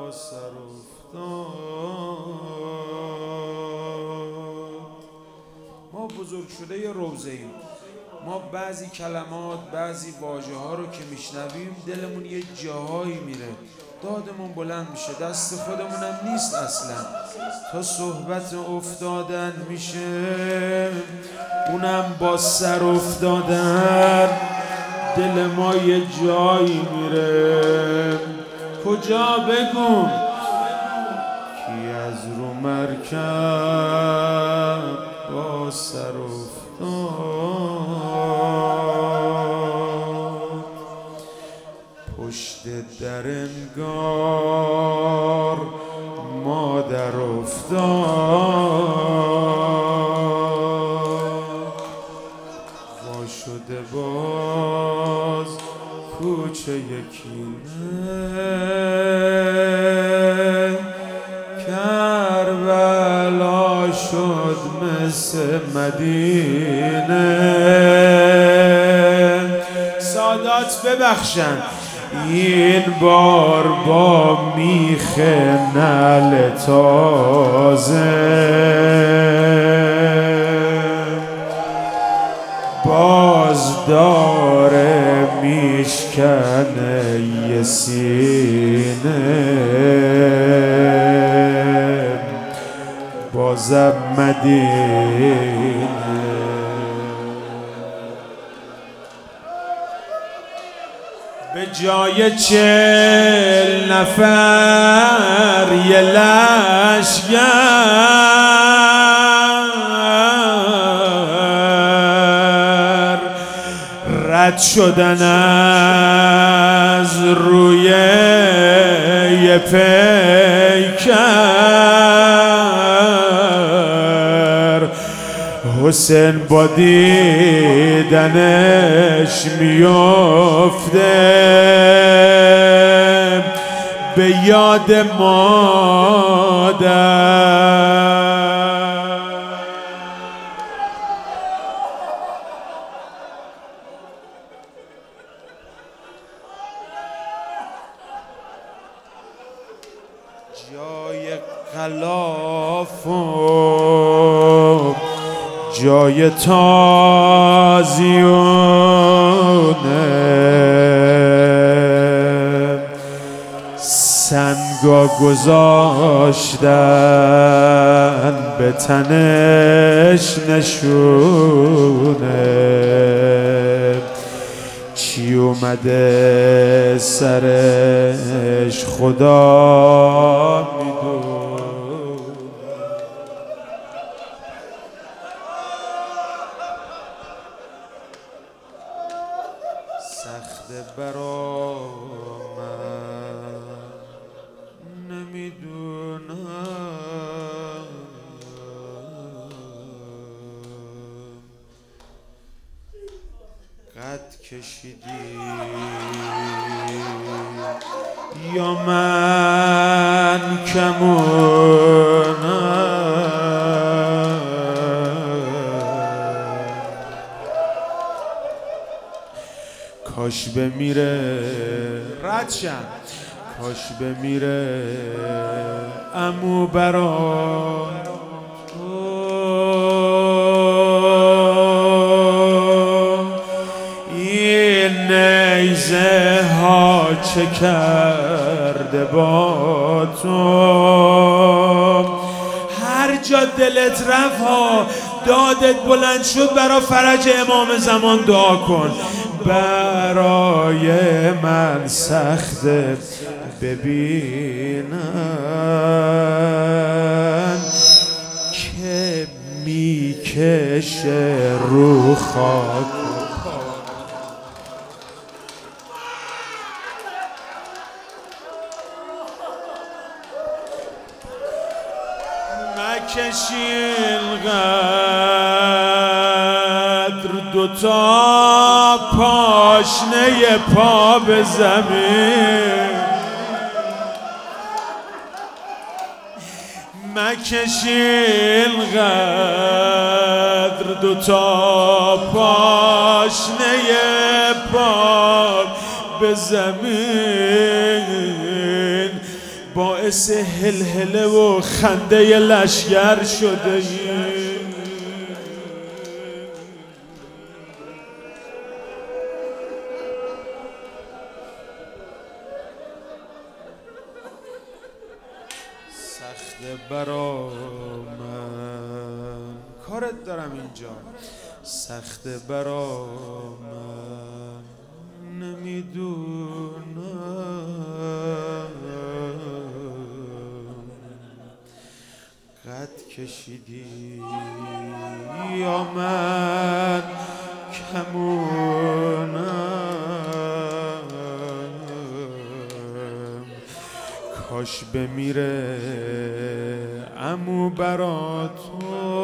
سر افتاد. ما بزرگ شده یه روضه ایم. ما بعضی کلمات، بعضی واژه ها رو که میشنویم دلمون یه جاهایی میره، دادمون بلند میشه، دست خودمونم نیست اصلا. تا صحبت افتادن میشه، اونم با سر افتادن، دل ما یه جایی میره. کجا بگم کی از رو مرکب با سر افتاد، پشت در انگار مادر افتاد، وا شده باز کوچه یکینه، کربلا شد مثل مدینه. سادات ببخشن این بار با میخ نعل تازه، باز داره میشکنه یه سینه، بازم مدینه. به جای 40 نفر یه لشگر رد شدن از روی یه پیکر، حسین با دیدنش میفته به یاد مادر. جای غلاف و جای تازیونه، سنگا گذاشتن به تنش نشونه، چی اومده سرش خدا میدونه. سخته برا من نمیدونم، قد کشیدی یا من کمونم، کاش بمیره ردشم، کاش بمیره عمو برا این نیزه ها چه کرده با تو. هر جا دلت رفت ها دادت بلند شد، برا فرج امام زمان دعا کن. برای من سخته ببینم که میکشه رو خاک، مکشی اینقدر دوتا پاشنه پا به زمین، مکشی اینقدر دوتا پاشنه پا به زمین، باعث هلهله و خنده لشگر شده ای. سخت برا من کارت دارم اینجا، سخت برا من نمیدونم قد کشیدی یا من کمونم، کاش بمیره عمو برا تو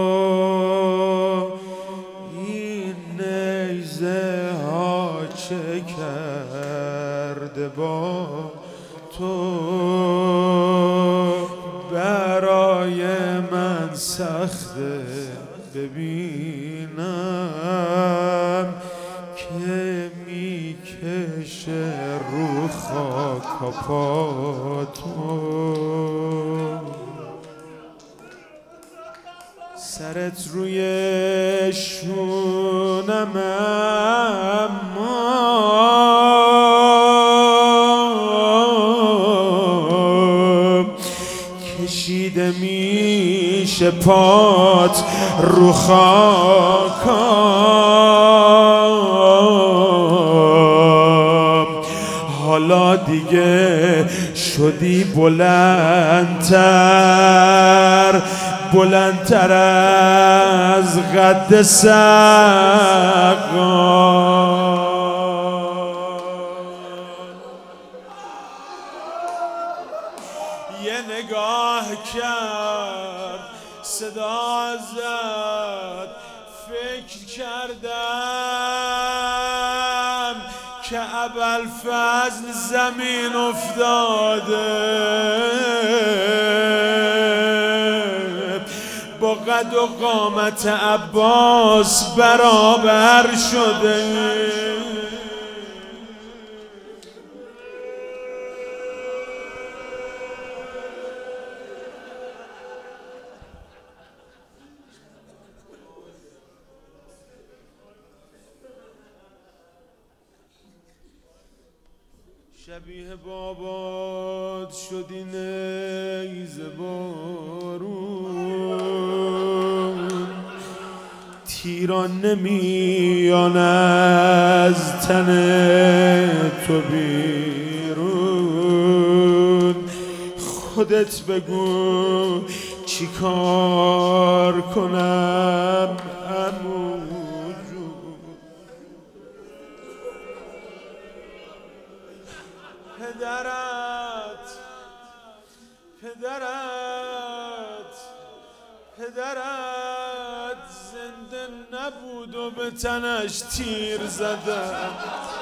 این نیزه ها چه کرده با تو، برای من سخته ببینم که میکشه رو خاک پا تو، سرت روی شونم اما کشیده میشه پات رو خاکام، حالا دیگه شدی بلندتر از قد سقا، یه نگاه کرد صدا زد، فکر کردم که ابوالفضل زمین افتاده، با قد و قامت عباس برابر شده، شبیه بابات شدی نیزه بارون، تیران نمیان از تن تو بیرون، خودت بگو چی کار کنم عمو جون، پدرت زنده نبود و به تنش تیر زدن،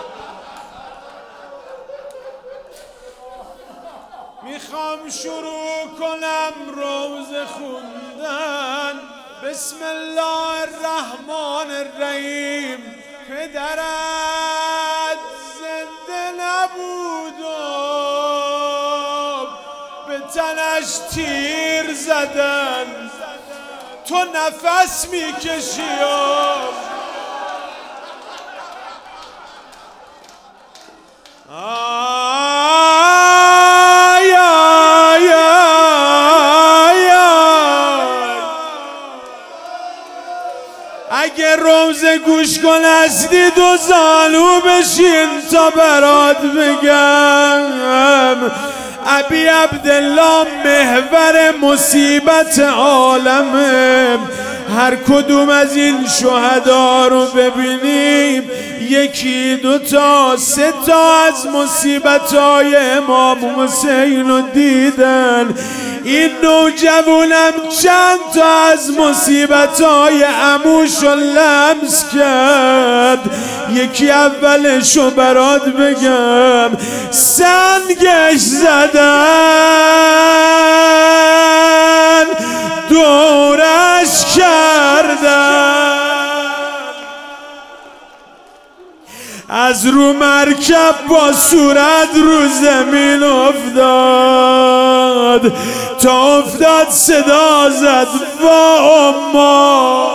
میخوام شروع کنم روزه خوندن، بسم الله الرحمن الرحیم، پدرت زنده نبود و به تنش تیر زدن، تو نفس میکشی اگه روزه گوش کن هستی دو زانو بشین تا برات بگم، ابی عبدالله محور مصیبت عالمه، هر کدوم از این شهدا رو ببینیم یکی دو تا سه تا از مصیبت‌های امام حسین رو دیدن، این نوجوانم چند تا از مصیبت‌های عموش رو لمس کرد، یکی اولشو برات بگم، سنگش زدن دورش کردن، از رو مرکب با صورت رو زمین افتاد، تا افتاد صدا زد وا اما.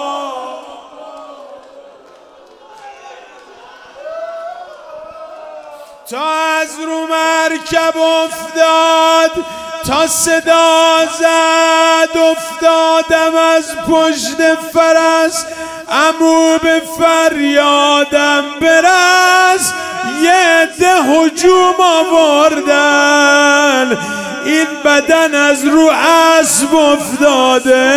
تا از رو مرکب افتاد، تا صدا زد افتادم از پشت فرس، عمو به فریادم برس. یه عده هجوم آوردن، این بدن از رو اسب افتاده،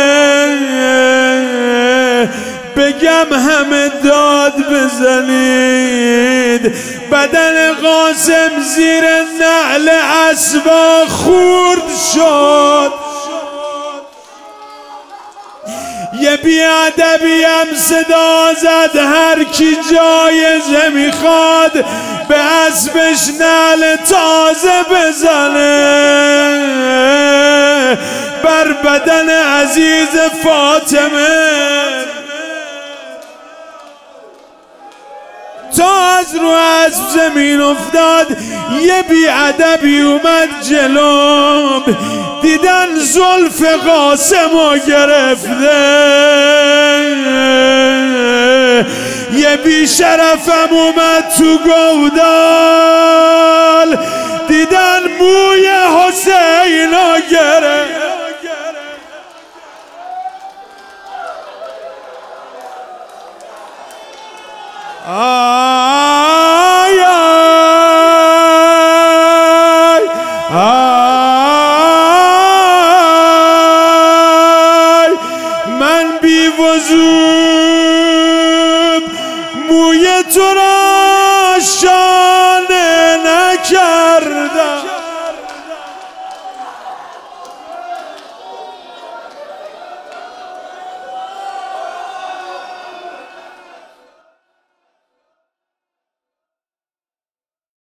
بگم همه داد بزنید. بدن قاسم زیر نعل اسبا خورد شد. یه بیادبیم صدا زد هر کی جایزه میخواد به اسبش نعل تازه بزنه بر بدن عزیز فاطمه. تا از رو اسب زمین افتاد، یه بیادبی اومد جلوم، دیدن زلف قاسمو گرفته. یه بی شرفم اومد تو گودال، دیدن موی حسینو گرفت.